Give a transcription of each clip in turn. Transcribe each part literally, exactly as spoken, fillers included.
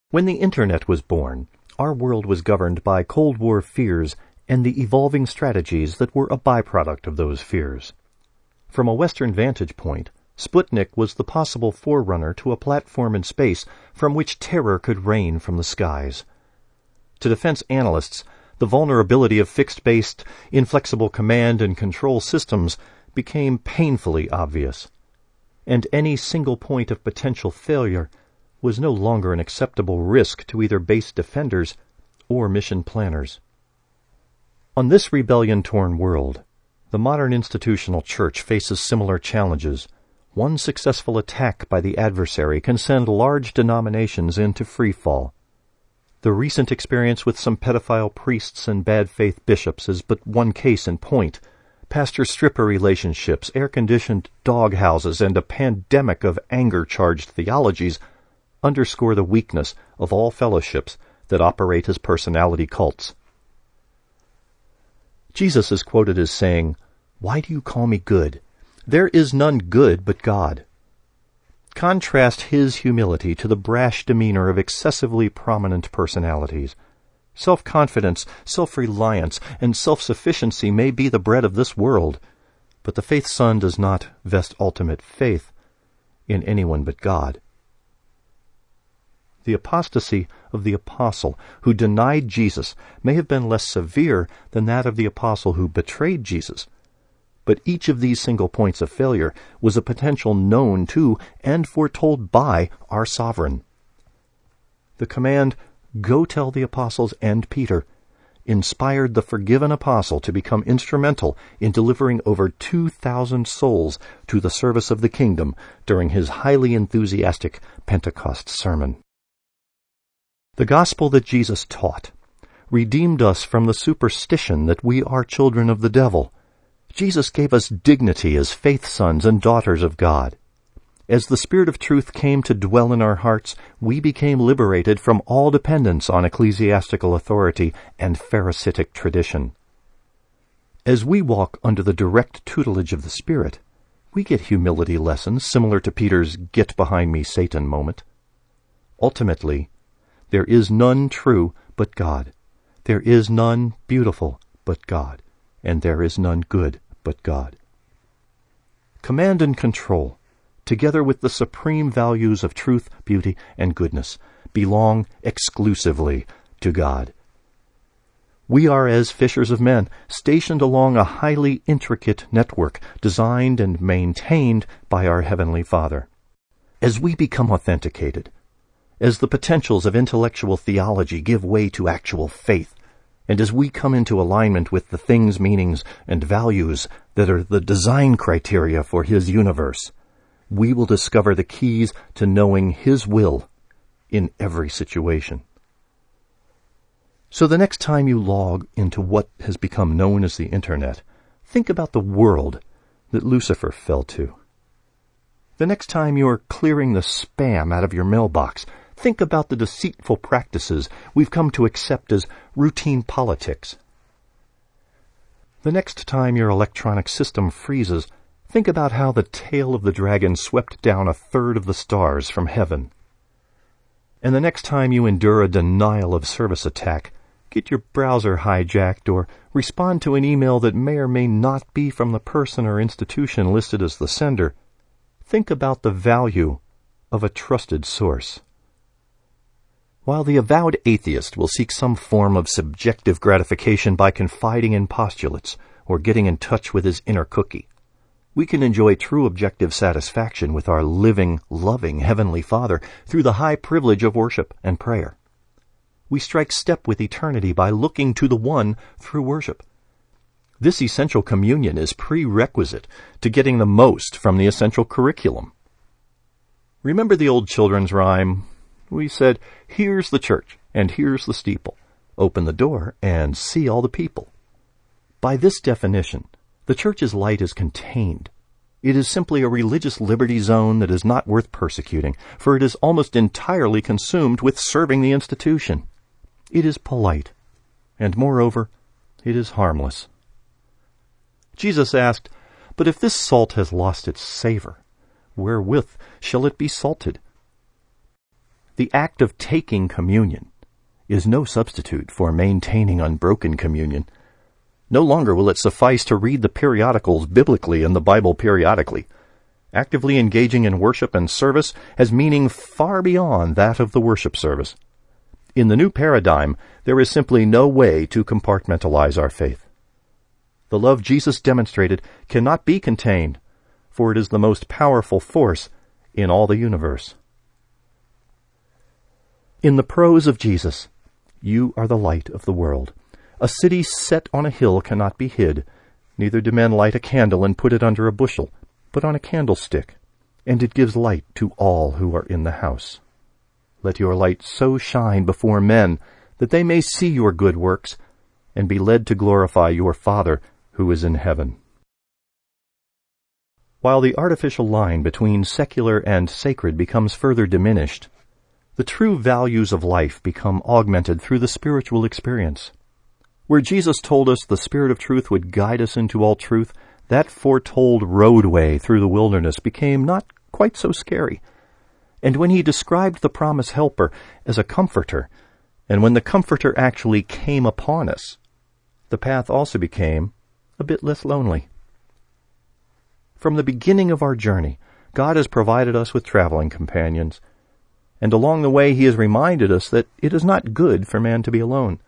When the Internet was born, our world was governed by Cold War fears and the evolving strategies that were a byproduct of those fears. From a Western vantage point, Sputnik was the possible forerunner to a platform in space from which terror could rain from the skies. To defense analysts, the vulnerability of fixed-based, inflexible command and control systems became painfully obvious, and any single point of potential failure was no longer an acceptable risk to either base defenders or mission planners. On this rebellion-torn world, the modern institutional church faces similar challenges. One successful attack by the adversary can send large denominations into freefall. The recent experience with some pedophile priests and bad-faith bishops is but one case in point. Pastor-stripper relationships, air-conditioned doghouses, and a pandemic of anger-charged theologies underscore the weakness of all fellowships that operate as personality cults. Jesus is quoted as saying, "Why do you call me good? There is none good but God." Contrast his humility to the brash demeanor of excessively prominent personalities. Self-confidence, self-reliance, and self-sufficiency may be the bread of this world, but the faith son does not vest ultimate faith in anyone but God. The apostasy of the apostle who denied Jesus may have been less severe than that of the apostle who betrayed Jesus, but each of these single points of failure was a potential known to and foretold by our sovereign. The command, "Go tell the apostles and Peter," inspired the forgiven apostle to become instrumental in delivering over two thousand souls to the service of the kingdom during his highly enthusiastic Pentecost sermon. The gospel that Jesus taught redeemed us from the superstition that we are children of the devil. Jesus gave us dignity as faith sons and daughters of God. As the Spirit of truth came to dwell in our hearts, we became liberated from all dependence on ecclesiastical authority and Pharisaic tradition. As we walk under the direct tutelage of the Spirit, we get humility lessons similar to Peter's "Get behind me, Satan" moment. Ultimately, there is none true but God. There is none beautiful but God. And there is none good but God. Command and control, together with the supreme values of truth, beauty, and goodness, belong exclusively to God. We are, as fishers of men, stationed along a highly intricate network designed and maintained by our Heavenly Father. As we become authenticated, as the potentials of intellectual theology give way to actual faith, and as we come into alignment with the things, meanings, and values that are the design criteria for His universe, we will discover the keys to knowing His will in every situation. So the next time you log into what has become known as the Internet, think about the world that Lucifer fell to. The next time you are clearing the spam out of your mailbox, think about the deceitful practices we've come to accept as routine politics. The next time your electronic system freezes, think about how the tail of the dragon swept down a third of the stars from heaven. And the next time you endure a denial of service attack, get your browser hijacked or respond to an email that may or may not be from the person or institution listed as the sender, think about the value of a trusted source. While the avowed atheist will seek some form of subjective gratification by confiding in postulates or getting in touch with his inner cookie, we can enjoy true objective satisfaction with our living, loving Heavenly Father through the high privilege of worship and prayer. We strike step with eternity by looking to the One through worship. This essential communion is prerequisite to getting the most from the essential curriculum. Remember the old children's rhyme? We said, "Here's the church, and here's the steeple. Open the door, and see all the people." By this definition, the church's light is contained. It is simply a religious liberty zone that is not worth persecuting, for it is almost entirely consumed with serving the institution. It is polite, and moreover, it is harmless. Jesus asked, "But if this salt has lost its savor, wherewith shall it be salted?" The act of taking communion is no substitute for maintaining unbroken communion. No longer will it suffice to read the periodicals biblically and the Bible periodically. Actively engaging in worship and service has meaning far beyond that of the worship service. In the new paradigm, there is simply no way to compartmentalize our faith. The love Jesus demonstrated cannot be contained, for it is the most powerful force in all the universe. In the prose of Jesus, you are the light of the world. A city set on a hill cannot be hid, neither do men light a candle and put it under a bushel, but on a candlestick, and it gives light to all who are in the house. Let your light so shine before men that they may see your good works and be led to glorify your Father who is in heaven. While the artificial line between secular and sacred becomes further diminished, the true values of life become augmented through the spiritual experience. Where Jesus told us the Spirit of truth would guide us into all truth, that foretold roadway through the wilderness became not quite so scary. And when he described the promised helper as a comforter, and when the comforter actually came upon us, the path also became a bit less lonely. From the beginning of our journey, God has provided us with traveling companions, and along the way he has reminded us that it is not good for man to be alone.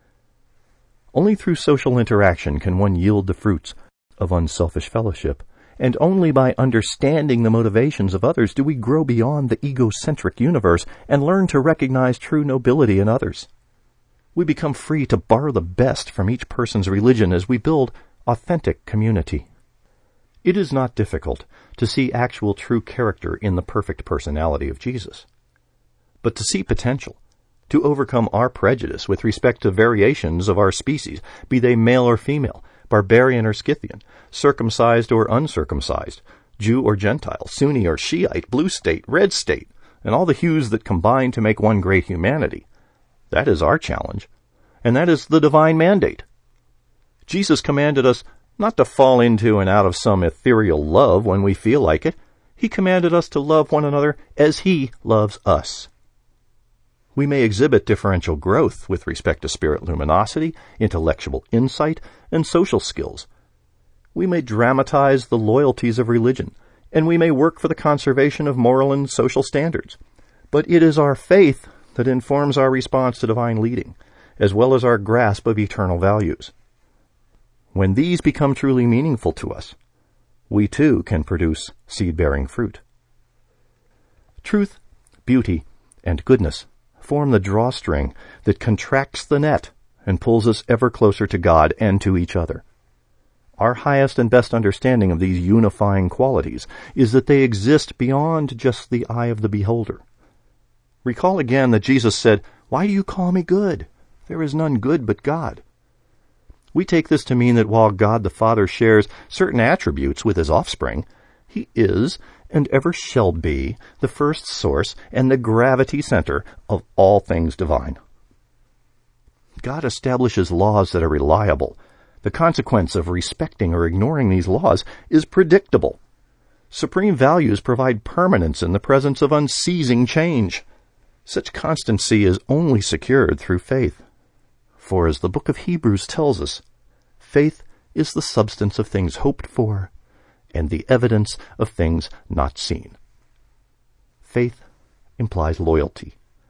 Only through social interaction can one yield the fruits of unselfish fellowship, and only by understanding the motivations of others do we grow beyond the egocentric universe and learn to recognize true nobility in others. We become free to borrow the best from each person's religion as we build authentic community. It is not difficult to see actual true character in the perfect personality of Jesus, but to see potential, to overcome our prejudice with respect to variations of our species, be they male or female, barbarian or Scythian, circumcised or uncircumcised, Jew or Gentile, Sunni or Shiite, blue state, red state, and all the hues that combine to make one great humanity. That is our challenge, and that is the divine mandate. Jesus commanded us not to fall into and out of some ethereal love when we feel like it. He commanded us to love one another as he loves us. We may exhibit differential growth with respect to spirit luminosity, intellectual insight, and social skills. We may dramatize the loyalties of religion, and we may work for the conservation of moral and social standards. But it is our faith that informs our response to divine leading, as well as our grasp of eternal values. When these become truly meaningful to us, we too can produce seed-bearing fruit. Truth, beauty, and goodness form the drawstring that contracts the net and pulls us ever closer to God and to each other. Our highest and best understanding of these unifying qualities is that they exist beyond just the eye of the beholder. Recall again that Jesus said, "Why do you call me good? There is none good but God." We take this to mean that while God the Father shares certain attributes with his offspring, he is and ever shall be the first source and the gravity center of all things divine. God establishes laws that are reliable. The consequence of respecting or ignoring these laws is predictable. Supreme values provide permanence in the presence of unceasing change. Such constancy is only secured through faith. For as the book of Hebrews tells us, faith is the substance of things hoped for and the evidence of things not seen. Faith implies loyalty.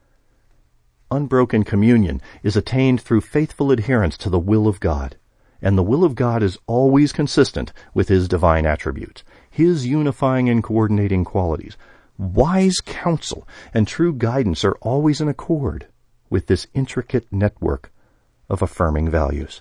Unbroken communion is attained through faithful adherence to the will of God, and the will of God is always consistent with his divine attributes, his unifying and coordinating qualities. Wise counsel and true guidance are always in accord with this intricate network of affirming values.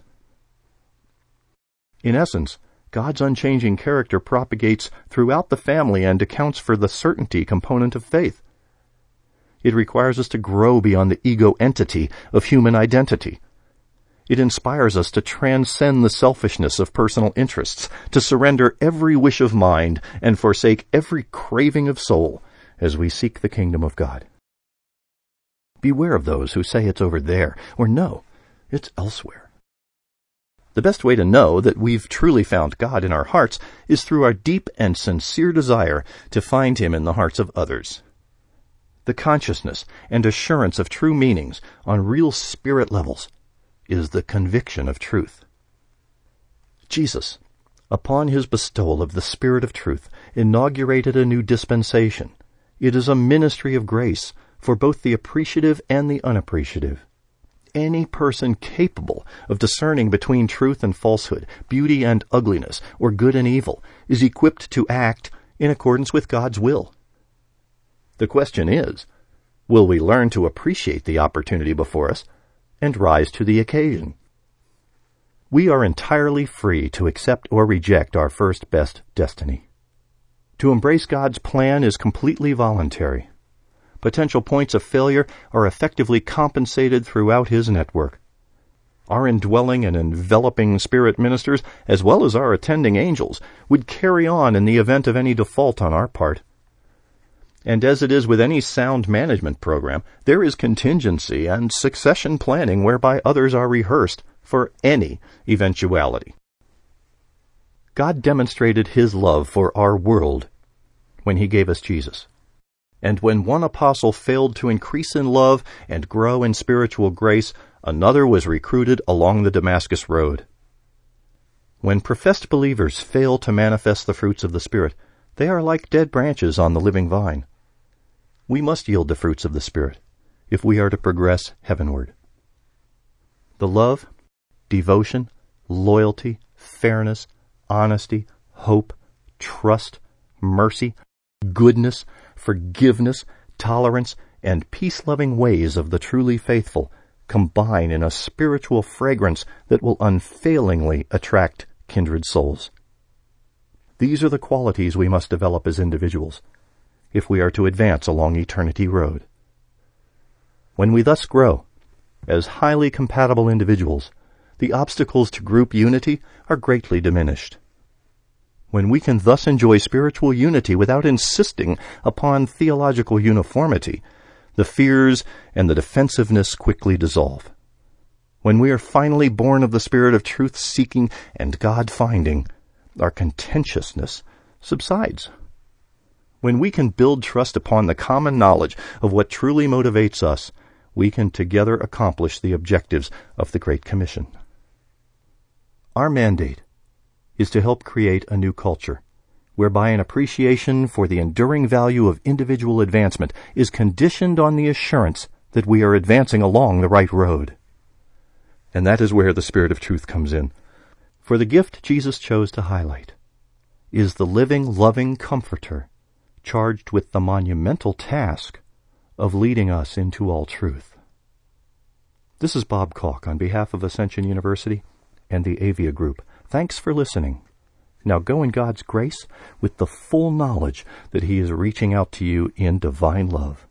In essence, God's unchanging character propagates throughout the family and accounts for the certainty component of faith. It requires us to grow beyond the ego entity of human identity. It inspires us to transcend the selfishness of personal interests, to surrender every wish of mind and forsake every craving of soul as we seek the kingdom of God. Beware of those who say it's over there, or no, it's elsewhere. The best way to know that we've truly found God in our hearts is through our deep and sincere desire to find him in the hearts of others. the consciousness and assurance of true meanings on real spirit levels, is the conviction of truth. Jesus, upon his bestowal of the Spirit of truth, inaugurated a new dispensation. It is a ministry of grace for both the appreciative and the unappreciative. Any person capable of discerning between truth and falsehood, beauty and ugliness, or good and evil, is equipped to act in accordance with God's will. The question is, will we learn to appreciate the opportunity before us and rise to the occasion? We are entirely free to accept or reject our first best destiny. To embrace God's plan is completely voluntary. Potential points of failure are effectively compensated throughout his network. Our indwelling and enveloping spirit ministers, as well as our attending angels, would carry on in the event of any default on our part. And as it is with any sound management program, there is contingency and succession planning whereby others are rehearsed for any eventuality. God demonstrated his love for our world when he gave us Jesus. And when one apostle failed to increase in love and grow in spiritual grace, another was recruited along the Damascus road. When professed believers fail to manifest the fruits of the Spirit, they are like dead branches on the living vine. We must yield the fruits of the Spirit if we are to progress heavenward. The love, devotion, loyalty, fairness, honesty, hope, trust, mercy, goodness, forgiveness, tolerance, and peace-loving ways of the truly faithful combine in a spiritual fragrance that will unfailingly attract kindred souls. These are the qualities we must develop as individuals if we are to advance along eternity road. When we thus grow as highly compatible individuals, the obstacles to group unity are greatly diminished. When we can thus enjoy spiritual unity without insisting upon theological uniformity, the fears and the defensiveness quickly dissolve. When we are finally born of the spirit of truth-seeking and God-finding, our contentiousness subsides. When we can build trust upon the common knowledge of what truly motivates us, we can together accomplish the objectives of the Great Commission. Our mandate is to help create a new culture, whereby an appreciation for the enduring value of individual advancement is conditioned on the assurance that we are advancing along the right road. And that is where the Spirit of Truth comes in. For the gift Jesus chose to highlight is the living, loving Comforter, charged with the monumental task of leading us into all truth. This is Bob Kalk on behalf of Ascension University and the Avia Group. Thanks for listening. Now go in God's grace with the full knowledge that he is reaching out to you in divine love.